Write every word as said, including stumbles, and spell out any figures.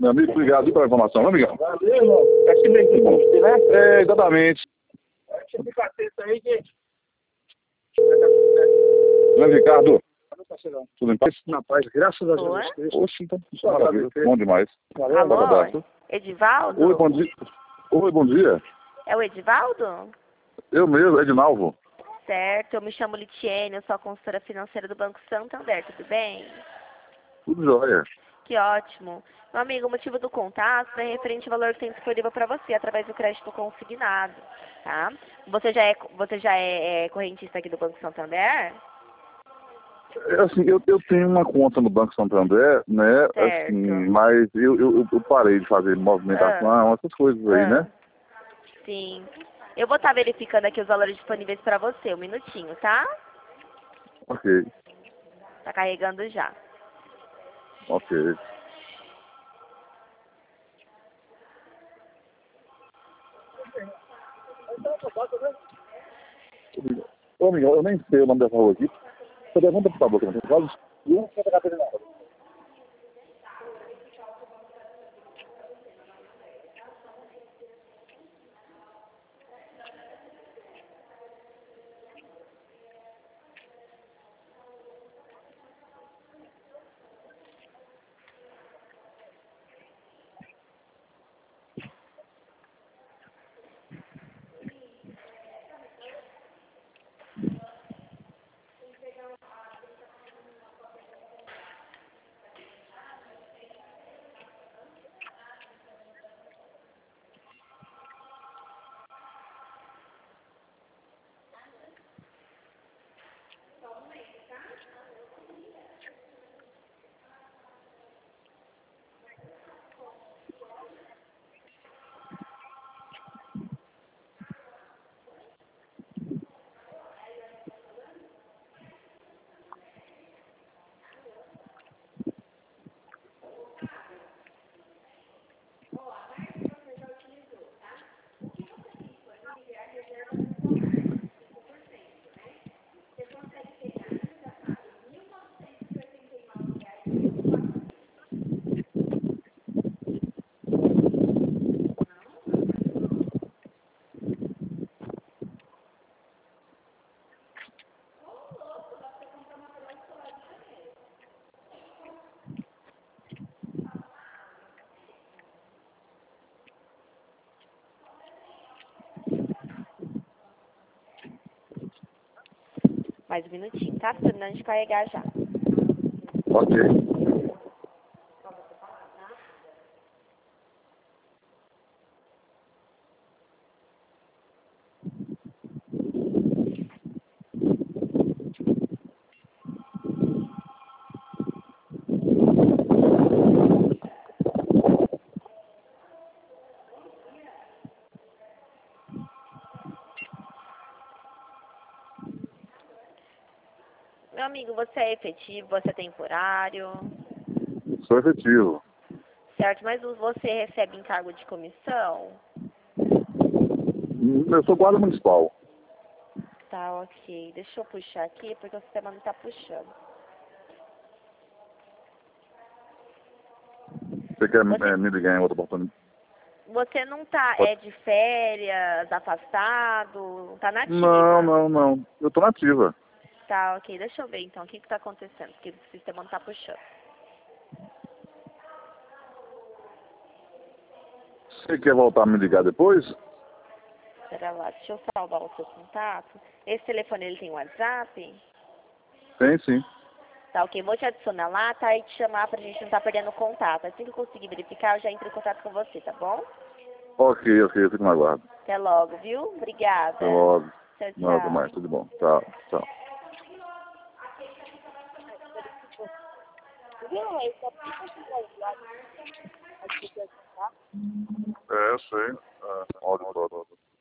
Meu amigo, obrigado pela informação, né, amigão? Valeu, irmão. É que nem que você, né? É, exatamente. Deixa eu ficar atento aí, gente. Grande Ricardo, Parceirão. tudo em paz? Na paz, graças a Boa. Jesus Cristo. Oxe, então, Só maravilha, agradecer. bom demais. Valeu, Alô? Um abraço. Edivaldo? Oi, bom dia. Oi, bom dia. É o Edivaldo? Eu mesmo, Edinalvo. Certo, eu me chamo Litiene, eu sou a consultora financeira do Banco Santander, tudo bem? Tudo jóia. Que ótimo. Meu amigo, o motivo do contato é referente ao valor que tem disponível para você através do crédito consignado, tá? Você já é, você já é, é correntista aqui do Banco Santander? É, assim, eu, eu tenho uma conta no Banco Santander, né? Certo. Assim, mas eu, eu, eu parei de fazer movimentação, Ah, essas coisas aí, ah, né? sim. Eu vou estar verificando aqui os valores disponíveis para você, um minutinho, tá? Ok, Tá carregando já. ok. Ô, amigão, eu nem sei o nome dessa rua aqui. Você pergunta, por favor, que não tem caso? Eu, Santa Catarina. Mais um minutinho, tá? Tô terminando de carregar já. Ok. Meu amigo, você é efetivo, você é temporário, Sou efetivo. certo? Mas você recebe encargo de comissão? Eu sou guarda municipal. Tá, ok. Deixa eu puxar aqui, porque o sistema não tá puxando. Você quer Você, é, me ligar em outra oportunidade? você não tá, Pode- é de férias, afastado, tá nativa? Não, não, não. Eu tô nativa. Tá, ok. Deixa eu ver então o que que tá acontecendo, porque o sistema não tá puxando. Você quer voltar a me ligar depois? Pera lá, deixa eu salvar o seu contato. Esse telefone, ele tem WhatsApp? Tem sim. Tá, ok. Vou te adicionar lá, tá? E te chamar pra gente não tá perdendo contato. Assim que eu conseguir verificar, eu já entro em contato com você, tá bom? Ok, ok, eu fico na guarda. Até logo, viu? Obrigada. Até logo. Tchau, Nada tchau. mais, tudo bom. Tchau, tchau. É, sei. É, óbvio, óbvio.